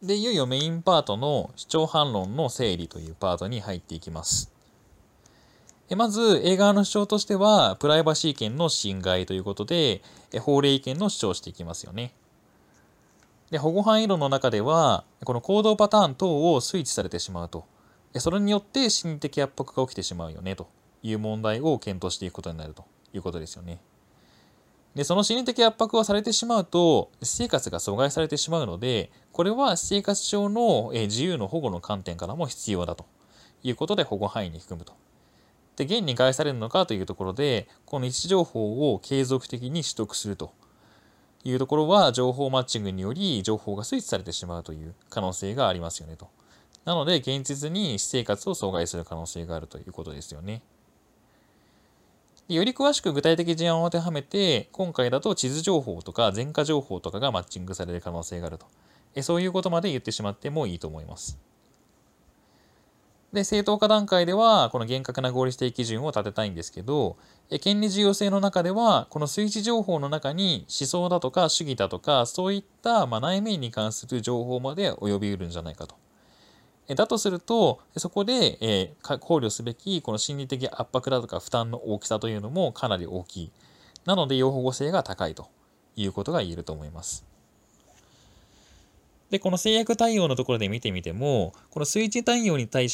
で、いよいよメインパートの主張反論の整理というパートに入っていきます。まず、映画の主張としては、プライバシー権の侵害ということで、法令権の主張をしていきますよね。で、保護範囲論の中では、この行動パターン等をスイッチされてしまうと。それによって心理的圧迫が起きてしまうよねという問題を検討していくことになるということですよね。で、その心理的圧迫をされてしまうと、私生活が阻害されてしまうので、これは私生活上の自由の保護の観点からも必要だということで保護範囲に含むと。で、現に害されるのかというところで、この位置情報を継続的に取得するというところは、情報マッチングにより情報がスイッチされてしまうという可能性がありますよねと。なので、現実に私生活を阻害する可能性があるということですよね。より詳しく具体的事案を当てはめて、今回だと地図情報とか前科情報とかがマッチングされる可能性があると。そういうことまで言ってしまってもいいと思います。で、正当化段階では、この厳格な合理性基準を立てたいんですけど、権利重要性の中では、この数値情報の中に思想だとか主義だとか、そういった内面に関する情報まで及びうるんじゃないかと。だとすると、そこで、考慮すべきこの心理的圧迫だとか負担の大きさというのもかなり大きい。なので、要保護性が高いということが言えると思います。で、この制約対応のところで見てみても、この数値対応に対して、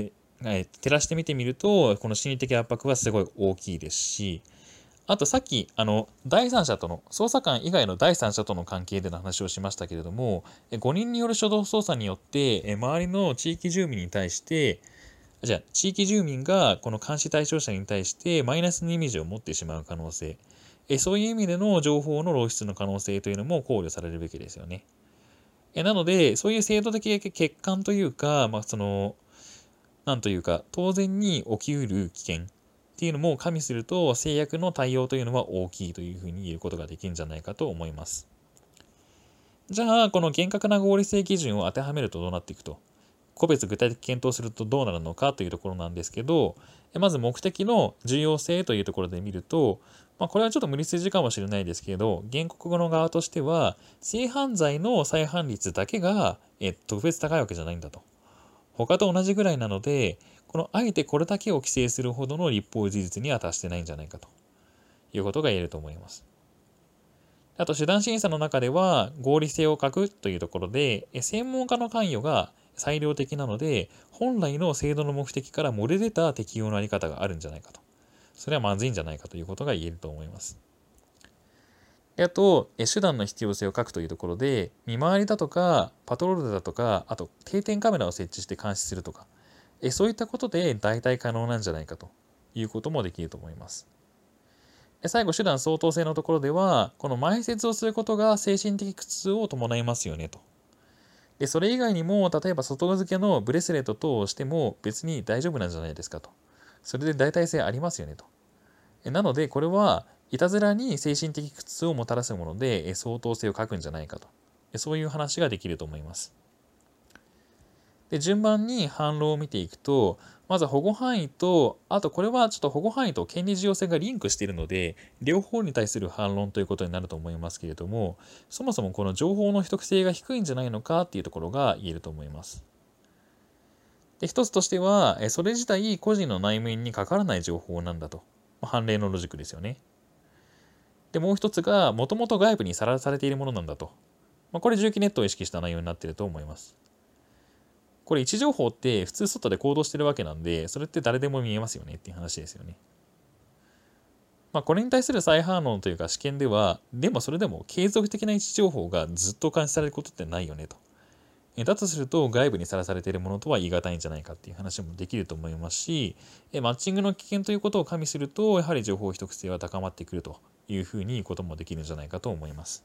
照らしてみてみると、この心理的圧迫はすごい大きいですし、あとさっき、第三者との、捜査官以外の第三者との関係での話をしましたけれども、5人による初動捜査によって、周りの地域住民に対して、地域住民がこの監視対象者に対してマイナスのイメージを持ってしまう可能性、そういう意味での情報の漏出の可能性というのも考慮されるべきですよね。なので、そういう制度的欠陥というか、なんというか、当然に起きうる危険っていうのも加味すると、制約の対応というのは大きいというふうに言えることができるんじゃないかと思います。じゃあ、この厳格な合理性基準を当てはめるとどうなっていくと。個別具体的検討するとどうなるのかというところなんですけど、まず目的の重要性というところで見ると、これはちょっと無理筋かもしれないですけど、原告の側としては、性犯罪の再犯率だけが、特別高いわけじゃないんだと。他と同じぐらいなので、あえてこれだけを規制するほどの立法事実には達してないんじゃないかということが言えると思います。あと、手段審査の中では、合理性を欠くというところで、専門家の関与が裁量的なので、本来の制度の目的から漏れ出た適用のあり方があるんじゃないかと。それはまずいんじゃないかということが言えると思います。あと、手段の必要性を欠くというところで、見回りだとか、パトロールだとか、あと定点カメラを設置して監視するとか、そういったことで代替可能なんじゃないかということもできると思います。最後、手段相当性のところでは、この埋設をすることが精神的苦痛を伴いますよねと。で、それ以外にも、例えば外付けのブレスレット等をしても別に大丈夫なんじゃないですかと。それで代替性ありますよねと。なので、これはいたずらに精神的苦痛をもたらすもので、相当性を欠くんじゃないかと。そういう話ができると思います。で、順番に反論を見ていくと、まず保護範囲と、あとこれはちょっと保護範囲と権利重要性がリンクしているので、両方に対する反論ということになると思いますけれども、そもそもこの情報の秘匿性が低いんじゃないのかっていうところが言えると思います。で、一つとしては、それ自体個人の内面にかからない情報なんだと。判例のロジックですよね。で、もう一つが、もともと外部にさらされているものなんだと。これ重機ネットを意識した内容になっていると思います。これ位置情報って普通外で行動してるわけなんで、それって誰でも見えますよねっていう話ですよね。これに対する再反論というか試験では、でもそれでも継続的な位置情報がずっと監視されることってないよねと。だとすると外部にさらされているものとは言い難いんじゃないかっていう話もできると思いますし、マッチングの危険ということを加味すると、やはり情報秘匿性は高まってくるというふうに言うこともできるんじゃないかと思います。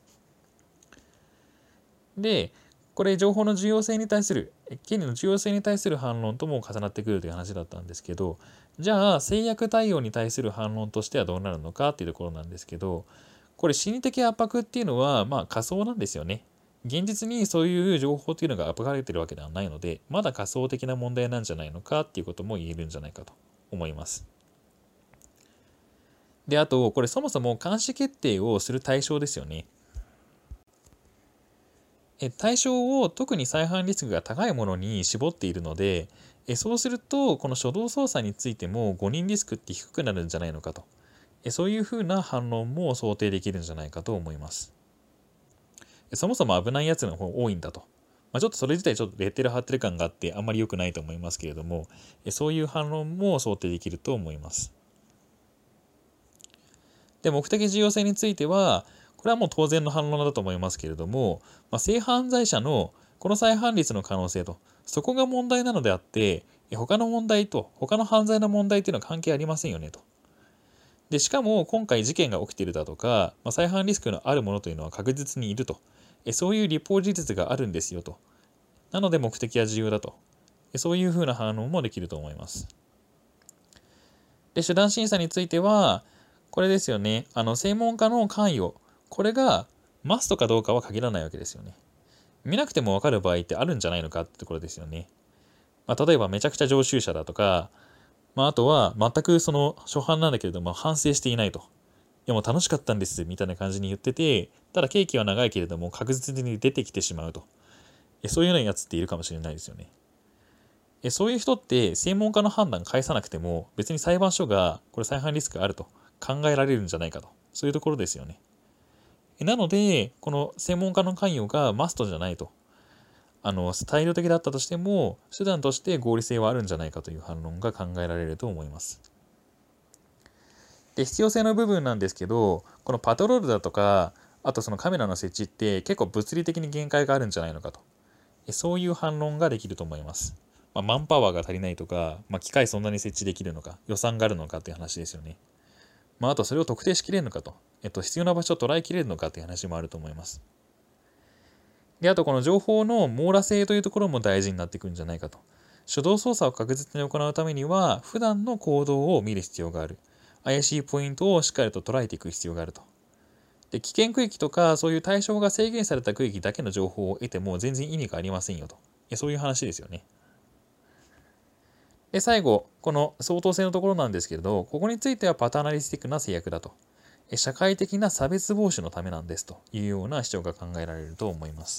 で、これ情報の重要性に対する、権利の重要性に対する反論とも重なってくるという話だったんですけど、じゃあ制約対応に対する反論としてはどうなるのかっていうところなんですけど、これ心理的圧迫っていうのは仮想なんですよね。現実にそういう情報というのが圧迫されているわけではないので、まだ仮想的な問題なんじゃないのかっていうことも言えるんじゃないかと思います。で、あと、これそもそも監視決定をする対象ですよね。 対象を特に再犯リスクが高いものに絞っているので、そうするとこの初動捜査についても誤認リスクって低くなるんじゃないのかと、そういうふうな反論も想定できるんじゃないかと思います。そもそも危ないやつの方多いんだと。ちょっとそれ自体ちょっとレッテル貼ってる感があってあんまり良くないと思いますけれども、そういう反論も想定できると思います。で、目的重要性については、これはもう当然の反論だと思いますけれども、性犯罪者のこの再犯率の可能性と、そこが問題なのであって、他の問題と、他の犯罪の問題っていうのは関係ありませんよねと。で、しかも今回事件が起きているだとか、再犯リスクのあるものというのは確実にいると。そういう立法事実があるんですよと。なので目的は重要だと。そういうふうな反論もできると思います。で、手段審査については、これですよね。専門家の関与。これがマストかどうかは限らないわけですよね。見なくても分かる場合ってあるんじゃないのかってところですよね。例えばめちゃくちゃ常習者だとか、あとは全くその初犯なんだけれども反省していないと。いやもう楽しかったんですみたいな感じに言ってて、ただ刑期は長いけれども確実に出てきてしまうと。そういうようなやつっているかもしれないですよね。そういう人って専門家の判断返さなくても別に裁判所がこれ再犯リスクあると考えられるんじゃないかと。そういうところですよね。なので、この専門家の関与がマストじゃないと。大量的だったとしても、手段として合理性はあるんじゃないかという反論が考えられると思います。で、必要性の部分なんですけど、このパトロールだとか、あとそのカメラの設置って結構物理的に限界があるんじゃないのかと。そういう反論ができると思います。マンパワーが足りないとか、機械そんなに設置できるのか、予算があるのかっていう話ですよね。あとそれを特定しきれるのかと。必要な場所を捉えきれるのかっていう話もあると思います。で、あとこの情報の網羅性というところも大事になってくるんじゃないかと。初動捜査を確実に行うためには、普段の行動を見る必要がある。怪しいポイントをしっかりと捉えていく必要があると。で、危険区域とか、そういう対象が制限された区域だけの情報を得ても全然意味がありませんよと。そういう話ですよね。で、最後、この相当性のところなんですけれど、ここについてはパターナリスティックな制約だと。社会的な差別防止のためなんですというような主張が考えられると思います。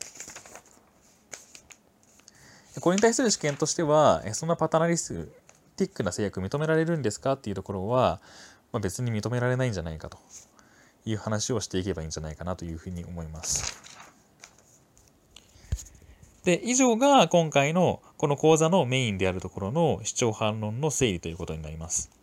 これに対する試験としては、そんなパターナリスティックな制約認められるんですかっていうところは、別に認められないんじゃないかという話をしていけばいいんじゃないかなというふうに思います。で、以上が今回のこの講座のメインであるところの主張反論の整理ということになります。